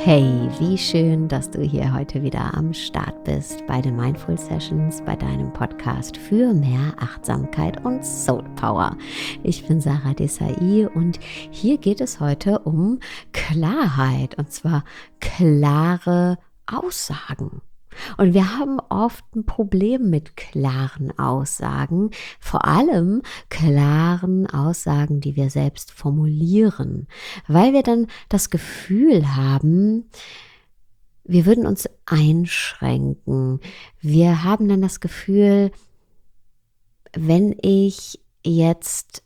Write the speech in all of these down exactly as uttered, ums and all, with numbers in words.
Hey, wie schön, dass du hier heute wieder am Start bist bei den Mindful Sessions, bei deinem Podcast für mehr Achtsamkeit und Soul Power. Ich bin Sarah Desai und hier geht es heute um Klarheit, und zwar klare Aussagen. Und wir haben oft ein Problem mit klaren Aussagen, vor allem klaren Aussagen, die wir selbst formulieren, weil wir dann das Gefühl haben, wir würden uns einschränken. Wir haben dann das Gefühl, wenn ich jetzt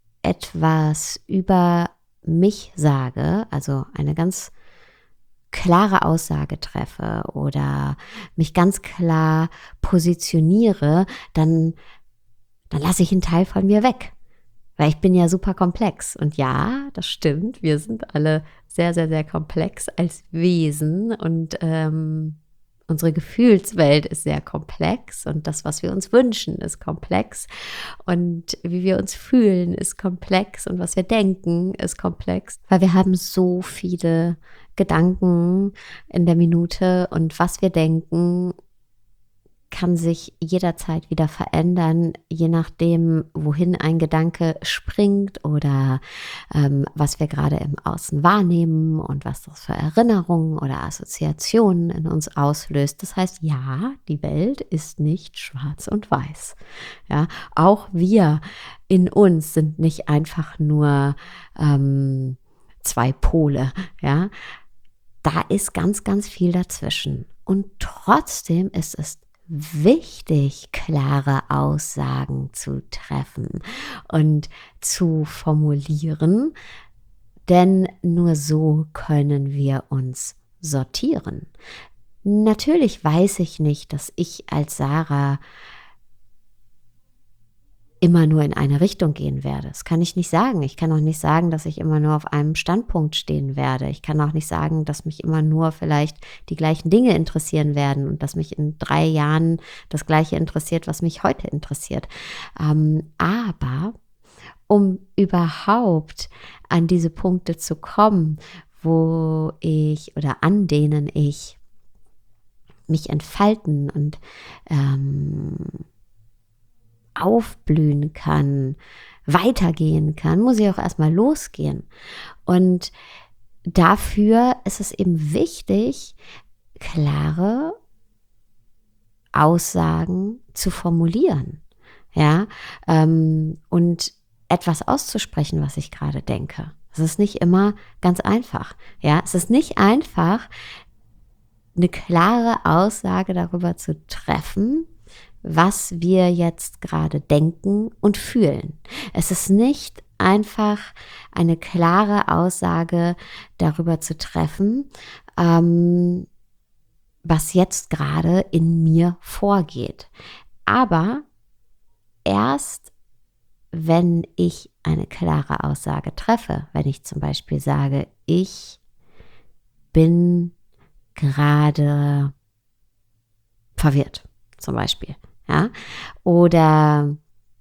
etwas über mich sage, also eine ganz klare Aussage treffe oder mich ganz klar positioniere, dann, dann lasse ich einen Teil von mir weg. Weil ich bin ja super komplex. Und ja, das stimmt, wir sind alle sehr, sehr, sehr komplex als Wesen und ähm, unsere Gefühlswelt ist sehr komplex und das, was wir uns wünschen, ist komplex und wie wir uns fühlen, ist komplex und was wir denken, ist komplex, weil wir haben so viele Gedanken in der Minute und was wir denken, kann sich jederzeit wieder verändern, je nachdem, wohin ein Gedanke springt oder ähm, was wir gerade im Außen wahrnehmen und was das für Erinnerungen oder Assoziationen in uns auslöst. Das heißt, ja, die Welt ist nicht schwarz und weiß. Ja, auch wir in uns sind nicht einfach nur ähm, zwei Pole. Ja, da ist ganz, ganz viel dazwischen. Und trotzdem ist es wichtig, klare Aussagen zu treffen und zu formulieren, denn nur so können wir uns sortieren. Natürlich weiß ich nicht, dass ich als Sarah immer nur in eine Richtung gehen werde. Das kann ich nicht sagen. Ich kann auch nicht sagen, dass ich immer nur auf einem Standpunkt stehen werde. Ich kann auch nicht sagen, dass mich immer nur vielleicht die gleichen Dinge interessieren werden und dass mich in drei Jahren das Gleiche interessiert, was mich heute interessiert. Ähm, aber um überhaupt an diese Punkte zu kommen, wo ich oder an denen ich mich entfalten und ähm, aufblühen kann, weitergehen kann, muss ich auch erstmal losgehen. Und dafür ist es eben wichtig, klare Aussagen zu formulieren, ja, ähm, und etwas auszusprechen, was ich gerade denke. Es ist nicht immer ganz einfach, ja, es ist nicht einfach, eine klare Aussage darüber zu treffen, was wir jetzt gerade denken und fühlen. Es ist nicht einfach eine klare Aussage darüber zu treffen, ähm, was jetzt gerade in mir vorgeht. Aber erst wenn ich eine klare Aussage treffe, wenn ich zum Beispiel sage, ich bin gerade verwirrt, zum Beispiel. Ja? Oder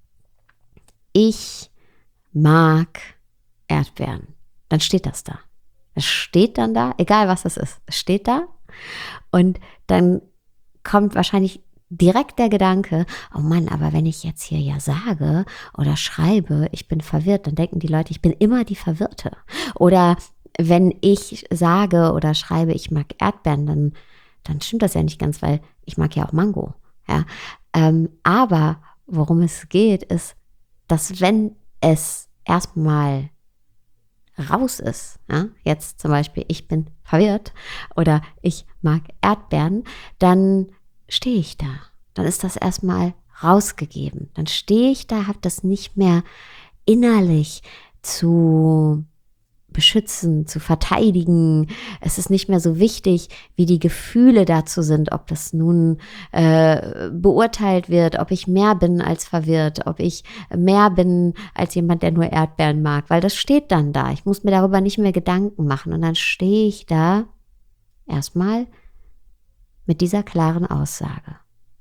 ich mag Erdbeeren. Dann steht das da. Es steht dann da, egal was es ist. Es steht da und dann kommt wahrscheinlich direkt der Gedanke, oh Mann, aber wenn ich jetzt hier ja sage oder schreibe, ich bin verwirrt, dann denken die Leute, ich bin immer die Verwirrte. Oder wenn ich sage oder schreibe, ich mag Erdbeeren, dann, dann stimmt das ja nicht ganz, weil ich mag ja auch Mango. Ja, ähm, aber worum es geht, ist, dass wenn es erstmal raus ist, ja, jetzt zum Beispiel, ich bin verwirrt oder ich mag Erdbeeren, dann stehe ich da. Dann ist das erstmal rausgegeben. Dann stehe ich da, habe das nicht mehr innerlich zu beschützen, zu verteidigen. Es ist nicht mehr so wichtig, wie die Gefühle dazu sind, ob das nun äh, beurteilt wird, ob ich mehr bin als verwirrt, ob ich mehr bin als jemand, der nur Erdbeeren mag, weil das steht dann da. Ich muss mir darüber nicht mehr Gedanken machen und dann stehe ich da erstmal mit dieser klaren Aussage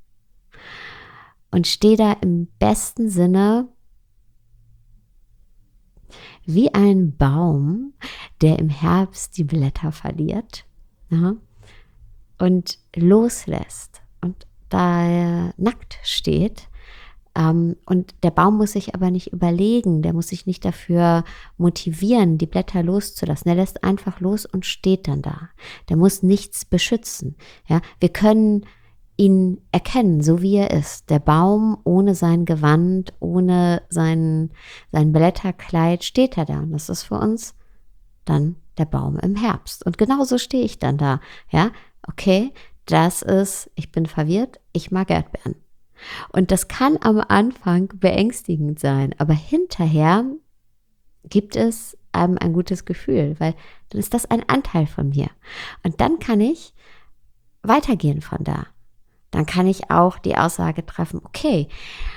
und stehe da im besten Sinne wie ein Baum, der im Herbst die Blätter verliert ja, und loslässt und da nackt steht, ähm, und der Baum muss sich aber nicht überlegen, der muss sich nicht dafür motivieren, die Blätter loszulassen. Der lässt einfach los und steht dann da. Der muss nichts beschützen. Ja, wir können ihn erkennen, so wie er ist. Der Baum ohne sein Gewand, ohne sein, sein Blätterkleid steht er da. Und das ist für uns dann der Baum im Herbst. Und genauso stehe ich dann da. Ja, okay, das ist, ich bin verwirrt, ich mag Erdbeeren. Und das kann am Anfang beängstigend sein, aber hinterher gibt es einem ein gutes Gefühl, weil dann ist das ein Anteil von mir. Und dann kann ich weitergehen von da. Dann kann ich auch die Aussage treffen, okay,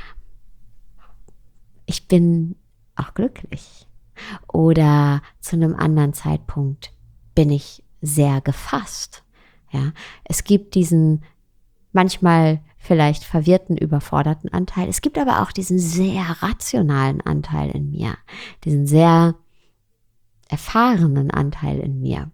ich bin auch glücklich. Oder zu einem anderen Zeitpunkt bin ich sehr gefasst. Ja, es gibt diesen manchmal vielleicht verwirrten, überforderten Anteil. Es gibt aber auch diesen sehr rationalen Anteil in mir, diesen sehr erfahrenen Anteil in mir.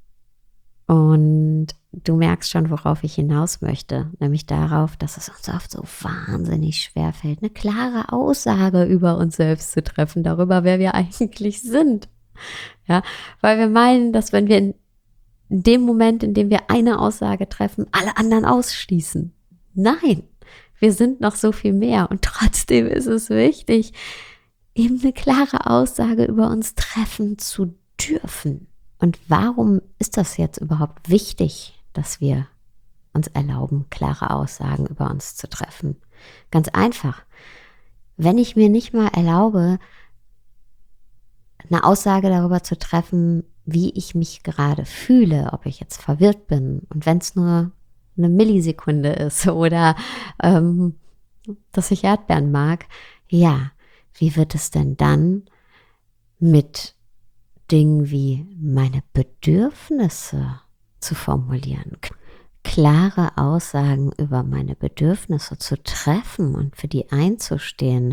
Und du merkst schon, worauf ich hinaus möchte, nämlich darauf, dass es uns oft so wahnsinnig schwerfällt, eine klare Aussage über uns selbst zu treffen, darüber, wer wir eigentlich sind. Ja, weil wir meinen, dass wenn wir in in dem Moment, in dem wir eine Aussage treffen, alle anderen ausschließen. Nein, wir sind noch so viel mehr und trotzdem ist es wichtig, eben eine klare Aussage über uns treffen zu dürfen. Und warum ist das jetzt überhaupt wichtig, dass wir uns erlauben, klare Aussagen über uns zu treffen? Ganz einfach. Wenn ich mir nicht mal erlaube, eine Aussage darüber zu treffen, wie ich mich gerade fühle, ob ich jetzt verwirrt bin und wenn es nur eine Millisekunde ist oder ähm, dass ich Erdbeeren mag, ja, wie wird es denn dann mit Dingen wie meine Bedürfnisse zu formulieren, klare Aussagen über meine Bedürfnisse zu treffen und für die einzustehen,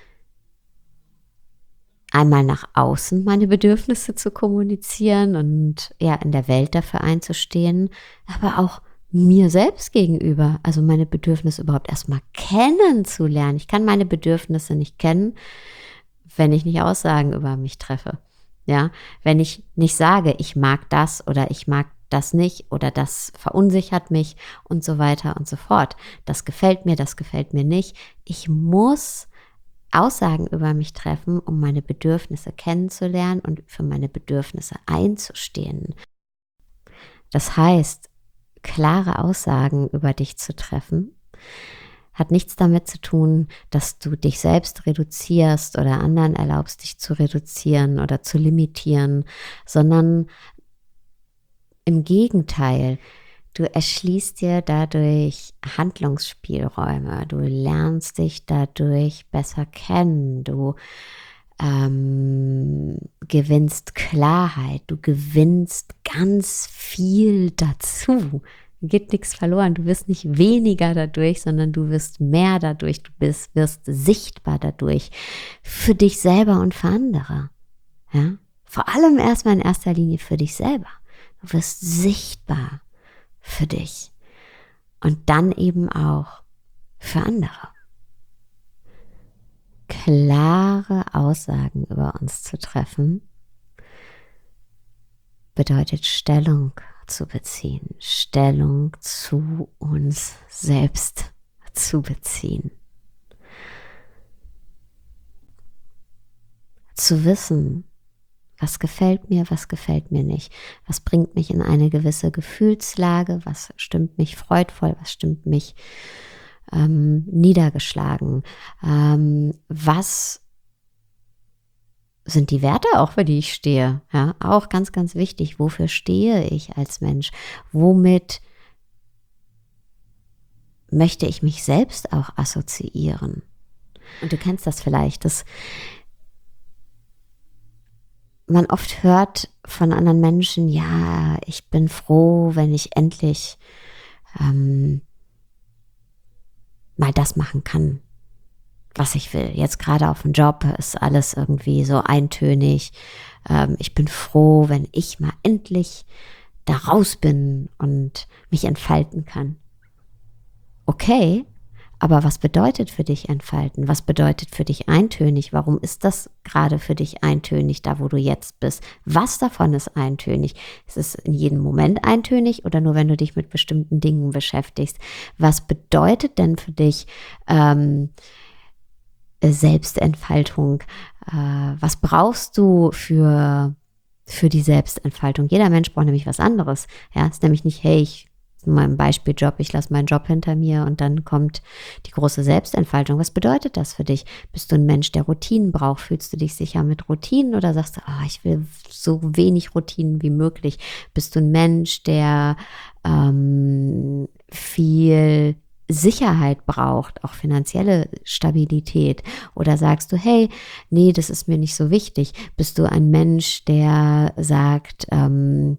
einmal nach außen meine Bedürfnisse zu kommunizieren und ja in der Welt dafür einzustehen, aber auch mir selbst gegenüber, also meine Bedürfnisse überhaupt erstmal kennenzulernen. Ich kann meine Bedürfnisse nicht kennen, wenn ich nicht Aussagen über mich treffe. Ja, wenn ich nicht sage, ich mag das oder ich mag das nicht oder das verunsichert mich und so weiter und so fort. Das gefällt mir, das gefällt mir nicht. Ich muss Aussagen über mich treffen, um meine Bedürfnisse kennenzulernen und für meine Bedürfnisse einzustehen. Das heißt, klare Aussagen über dich zu treffen, hat nichts damit zu tun, dass du dich selbst reduzierst oder anderen erlaubst, dich zu reduzieren oder zu limitieren, sondern im Gegenteil, du erschließt dir dadurch Handlungsspielräume, du lernst dich dadurch besser kennen, du ähm, gewinnst Klarheit, du gewinnst ganz viel dazu. Geht nichts verloren, du wirst nicht weniger dadurch, sondern du wirst mehr dadurch, du bist, wirst sichtbar dadurch für dich selber und für andere. Ja? Vor allem erstmal in erster Linie für dich selber. Du wirst sichtbar für dich und dann eben auch für andere. Klare Aussagen über uns zu treffen bedeutet Stellung zu beziehen, Stellung zu uns selbst zu beziehen. Zu wissen, was gefällt mir, was gefällt mir nicht, was bringt mich in eine gewisse Gefühlslage, was stimmt mich freudvoll, was stimmt mich ähm, niedergeschlagen, ähm, was sind die Werte auch, für die ich stehe, ja, auch ganz, ganz wichtig, wofür stehe ich als Mensch, womit möchte ich mich selbst auch assoziieren. Und du kennst das vielleicht, dass man oft hört von anderen Menschen, ja, ich bin froh, wenn ich endlich ähm, mal das machen kann, was ich will. Jetzt gerade auf dem Job ist alles irgendwie so eintönig. Ähm, ich bin froh, wenn ich mal endlich da raus bin und mich entfalten kann. Okay, aber was bedeutet für dich entfalten? Was bedeutet für dich eintönig? Warum ist das gerade für dich eintönig, da wo du jetzt bist? Was davon ist eintönig? Ist es in jedem Moment eintönig oder nur wenn du dich mit bestimmten Dingen beschäftigst? Was bedeutet denn für dich ähm, Selbstentfaltung? Äh, was brauchst du für, für die Selbstentfaltung? Jeder Mensch braucht nämlich was anderes. Ja, es ist nämlich nicht, hey, ich in meinem Beispieljob, ich lasse meinen Job hinter mir und dann kommt die große Selbstentfaltung. Was bedeutet das für dich? Bist du ein Mensch, der Routinen braucht? Fühlst du dich sicher mit Routinen oder sagst du, oh, ich will so wenig Routinen wie möglich? Bist du ein Mensch, der ähm, viel Sicherheit braucht, auch finanzielle Stabilität? Oder sagst du, hey, nee, das ist mir nicht so wichtig? Bist du ein Mensch, der sagt, ähm,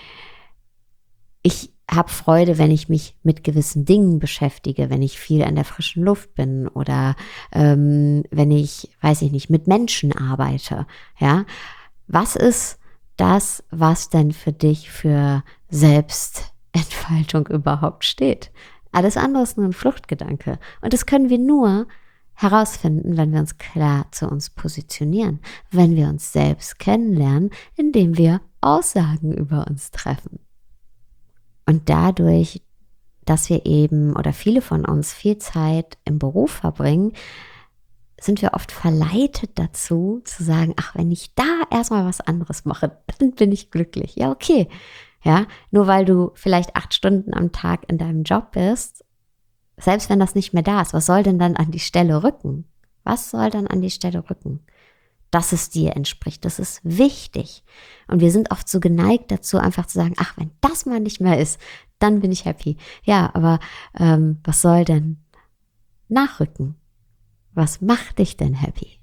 ich habe Freude, wenn ich mich mit gewissen Dingen beschäftige, wenn ich viel an der frischen Luft bin oder ähm, wenn ich, weiß ich nicht, mit Menschen arbeite. Ja, was ist das, was denn für dich für Selbstentfaltung überhaupt steht? Alles andere ist nur ein Fluchtgedanke. Und das können wir nur herausfinden, wenn wir uns klar zu uns positionieren, wenn wir uns selbst kennenlernen, indem wir Aussagen über uns treffen. Und dadurch, dass wir eben oder viele von uns viel Zeit im Beruf verbringen, sind wir oft verleitet dazu, zu sagen, ach, wenn ich da erstmal was anderes mache, dann bin ich glücklich. Ja, okay. Ja, nur weil du vielleicht acht Stunden am Tag in deinem Job bist, selbst wenn das nicht mehr da ist, was soll denn dann an die Stelle rücken? Was soll dann an die Stelle rücken? Dass es dir entspricht, das ist wichtig. Und wir sind oft so geneigt dazu, einfach zu sagen, ach, wenn das mal nicht mehr ist, dann bin ich happy. Ja, aber ähm, was soll denn nachrücken? Was macht dich denn happy?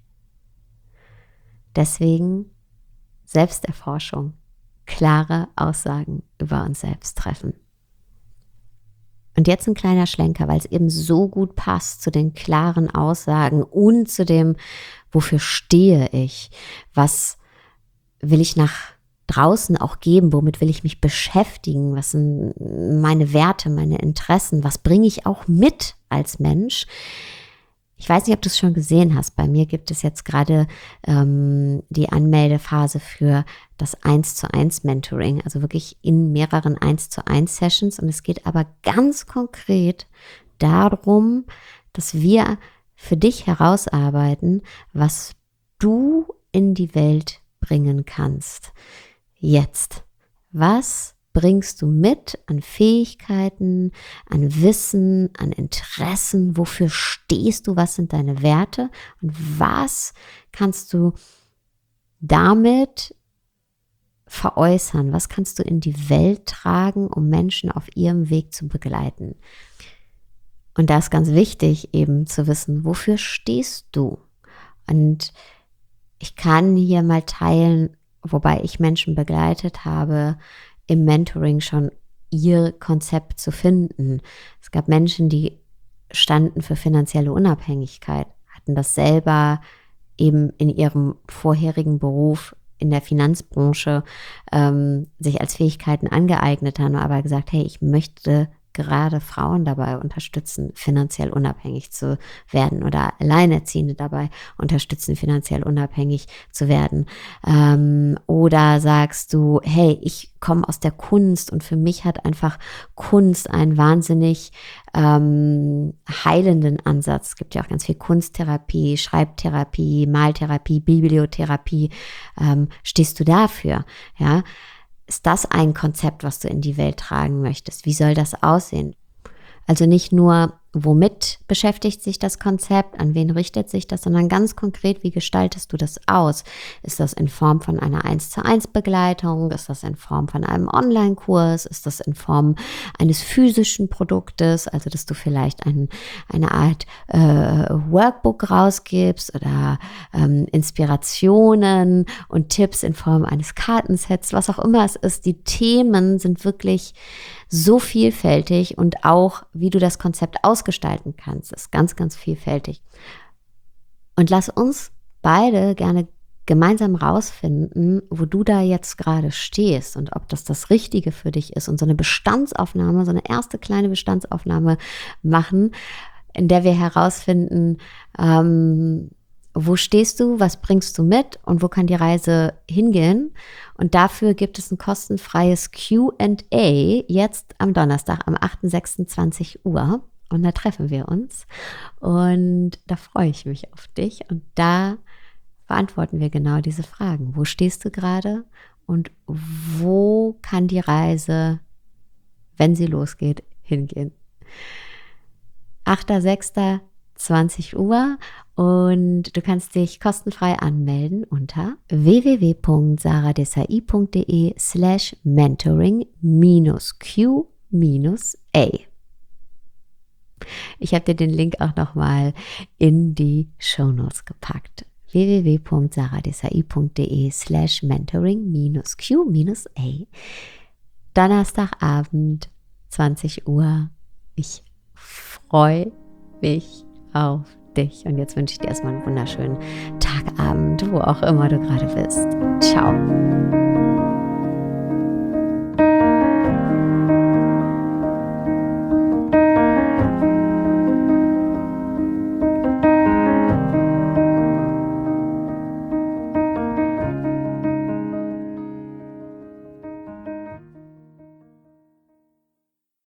Deswegen Selbsterforschung, klare Aussagen über uns selbst treffen. Und jetzt ein kleiner Schlenker, weil es eben so gut passt zu den klaren Aussagen und zu dem, wofür stehe ich? Was will ich nach draußen auch geben? Womit will ich mich beschäftigen? Was sind meine Werte, meine Interessen? Was bringe ich auch mit als Mensch? Ich weiß nicht, ob du es schon gesehen hast. Bei mir gibt es jetzt gerade ähm, die Anmeldephase für das eins zu eins Mentoring, also wirklich in mehreren eins zu eins Sessions. Und es geht aber ganz konkret darum, dass wir für dich herausarbeiten, was du in die Welt bringen kannst. Jetzt. Was bringst du mit an Fähigkeiten, an Wissen, an Interessen? Wofür stehst du? Was sind deine Werte? Und was kannst du damit veräußern? Was kannst du in die Welt tragen, um Menschen auf ihrem Weg zu begleiten? Und da ist ganz wichtig, eben zu wissen, wofür stehst du? Und ich kann hier mal teilen, wobei ich Menschen begleitet habe, im Mentoring schon ihr Konzept zu finden. Es gab Menschen, die standen für finanzielle Unabhängigkeit, hatten das selber eben in ihrem vorherigen Beruf in der Finanzbranche ähm, sich als Fähigkeiten angeeignet haben, aber gesagt, hey, ich möchte gerade Frauen dabei unterstützen, finanziell unabhängig zu werden oder Alleinerziehende dabei unterstützen, finanziell unabhängig zu werden. Ähm, oder sagst du, hey, ich komme aus der Kunst und für mich hat einfach Kunst einen wahnsinnig ähm, heilenden Ansatz. Es gibt ja auch ganz viel Kunsttherapie, Schreibtherapie, Maltherapie, Bibliotherapie. Ähm, stehst du dafür? Ja? Ist das ein Konzept, was du in die Welt tragen möchtest? Wie soll das aussehen? Also nicht nur, womit beschäftigt sich das Konzept, an wen richtet sich das, sondern ganz konkret, wie gestaltest du das aus? Ist das in Form von einer eins zu eins Begleitung? Ist das in Form von einem Online-Kurs? Ist das in Form eines physischen Produktes? Also, dass du vielleicht ein, eine Art äh, Workbook rausgibst oder ähm, Inspirationen und Tipps in Form eines Kartensets, was auch immer es ist. Die Themen sind wirklich so vielfältig und auch, wie du das Konzept ausgestalten kannst, ist ganz, ganz vielfältig. Und lass uns beide gerne gemeinsam rausfinden, wo du da jetzt gerade stehst und ob das das Richtige für dich ist und so eine Bestandsaufnahme, so eine erste kleine Bestandsaufnahme machen, in der wir herausfinden, ähm, wo stehst du, was bringst du mit und wo kann die Reise hingehen? Und dafür gibt es ein kostenfreies Q and A jetzt am Donnerstag, am achter sechster zwanzig Uhr. Und da treffen wir uns. Und da freue ich mich auf dich. Und da beantworten wir genau diese Fragen. Wo stehst du gerade? Und wo kann die Reise, wenn sie losgeht, hingehen? achter sechster zwanzig Uhr und du kannst dich kostenfrei anmelden unter w w w punkt sarah desai punkt d e slash mentoring minus q minus a. Ich habe dir den Link auch nochmal in die Shownotes gepackt. w w w punkt sarah desai punkt d e slash mentoring minus q minus a. Donnerstagabend, zwanzig Uhr. Ich freue mich auf dich. Und jetzt wünsche ich dir erstmal einen wunderschönen Tagabend, wo auch immer du gerade bist. Ciao.